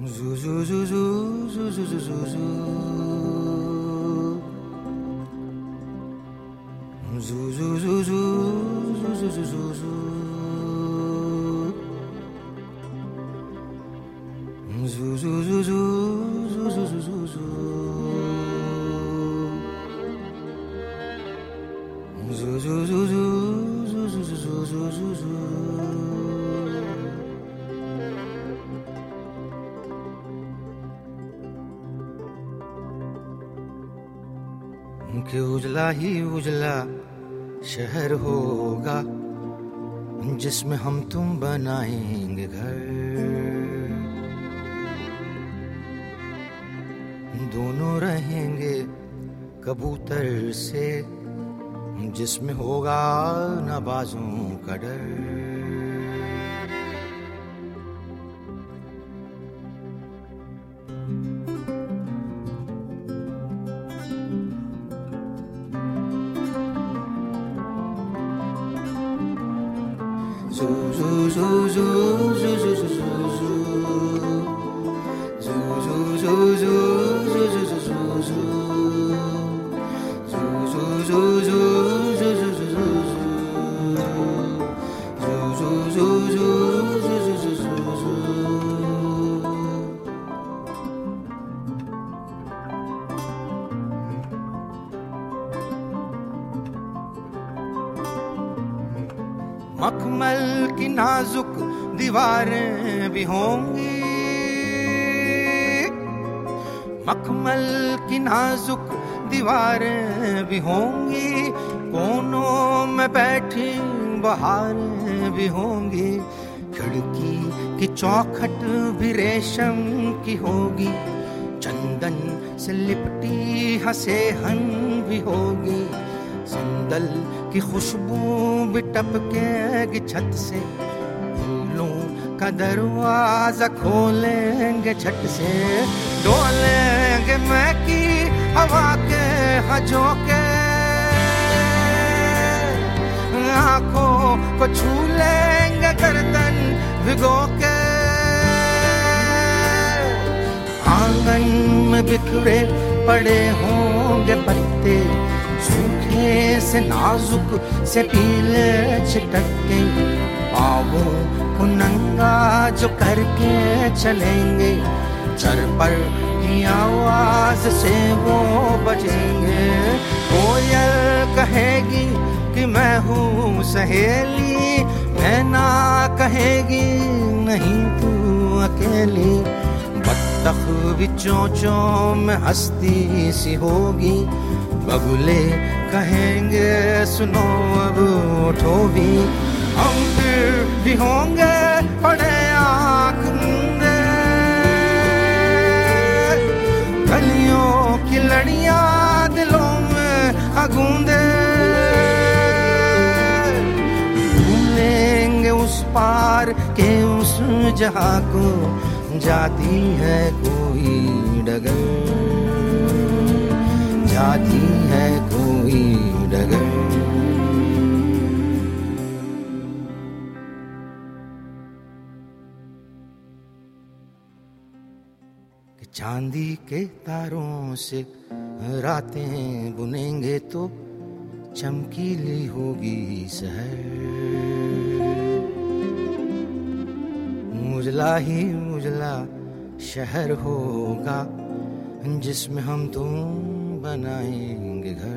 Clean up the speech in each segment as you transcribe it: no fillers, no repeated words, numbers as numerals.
कि उजला ही उजला शहर होगा जिसमें हम तुम बनाएंगे घर, दोनों रहेंगे कबूतर से जिसमें होगा न बाजों का डर। मखमल की नाजुक दीवारें भी होंगी, मखमल की नाजुक दीवारें भी होंगी, कोनों में बैठी बहारें भी होंगी, खिड़की की चौखट भी रेशम की होगी, चंदन से लिपटी हसेहन भी होगी, संदल की खुशबू भी टपकेगी छत से, फूलों का दरवाजा खोलेंगे झट से, डोलेंगे महकी हवा के झोंके, आंखों को छू लेंगे गर्दन भिगो के, आंगन में बिखरे पड़े होंगे पत्ते, सूखे से नाजुक से पीले छिटके, पाँवों को नंगा जो करके चलेंगे, चरपर की आवाज से वो बजेंगे, कोयल कहेगी कि मैं हूँ सहेली, मैना कहेगी नहीं तू अकेली, बत्तख भी चोंचों में हस्ती सी होगी, बगुले कहेंगे सुनो अब उठो भी, हम फिर भी होंगे पड़े आँख मूंदे, गलियों की लड़ियाँ दिलों में अगूंदे, भूलेंगे उस पार के उस जहाँ को जाती है कोई डगर, जाती है कोई डगर। कि चांदी के तारों से रातें बुनेंगे तो चमकीली होगी शहर, उजला ही उजला शहर होगा जिसमें हम तुम बनाएंगे घर।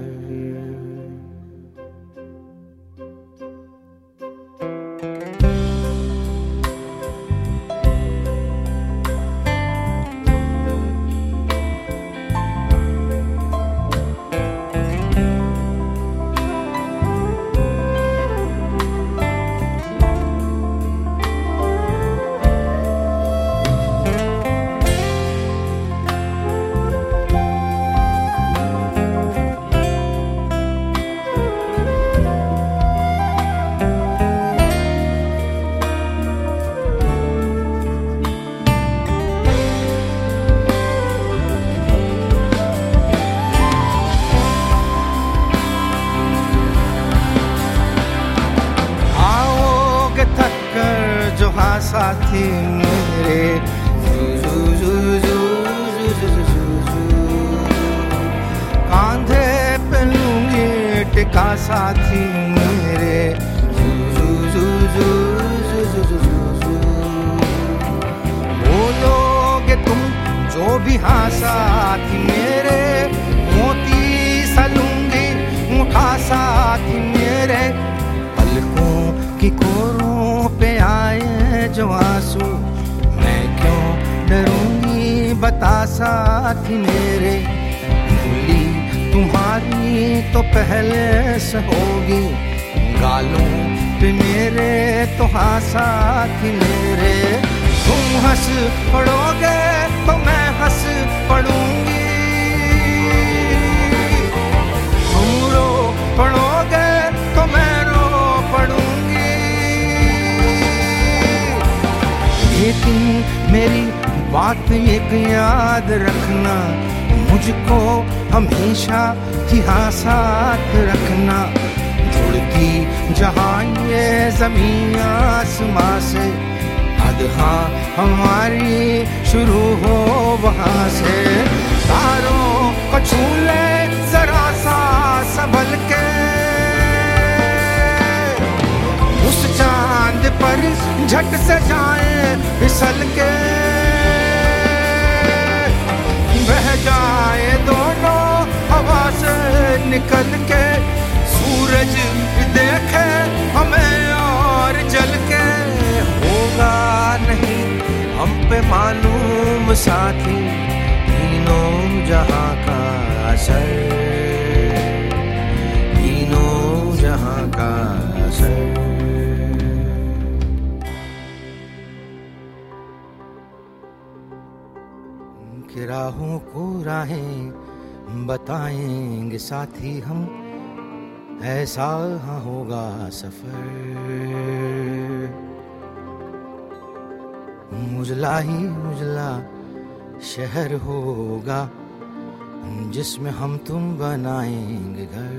साथी मेरे का साथी मेरे। बोलोगे तुम जो भी हाँ साथी मेरे, मोती सलूंगी उठा साथी मेरे। पलकों की कोरों पे आए जो आंसू, मैं क्यों डरूंगी बता साथी मेरे। भूली तुम्हारी तो पहले से होगी, गालों पे मेरे तो हाँ साथी मेरे। तुम हंस पड़ोगे तो मैं हंस पड़ूंगी, तुम रो पड़ोगे तो मैं रो पड़ूंगी। लेकिन मेरी बात एक याद रखना, मुझको हमेशा ही हाँ साथ रखना। जुड़ती जहाँ ये ज़मीन आसमां से, हाँ हमारी शुरू हो वहाँ से। तारों को छू ले जरा सा संभल के, उस चांद पर झट से जाए फिसल के। बह जाए दोनों हवा से निकल के, सूरज देखे हमें और जल के। होगा नहीं हम पे मालूम साथी, तीनों जहां का असर, तीनों जहां का असर। कि राहों को राहें बताएंगे साथी हम, ऐसा होगा सफर। उजला ही उजला शहर होगा, जिसमें हम तुम बनाएंगे घर।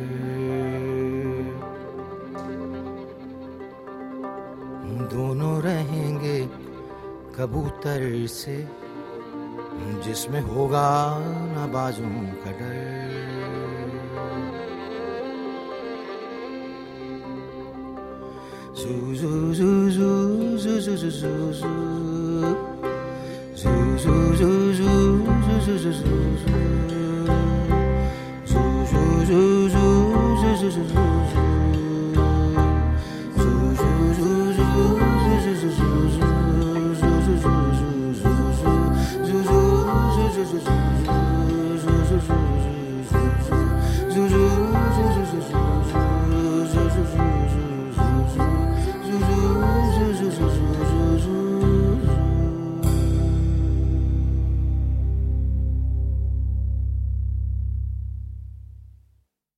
दोनों रहेंगे कबूतर से, जिसमें होगा ना बाजों का डर।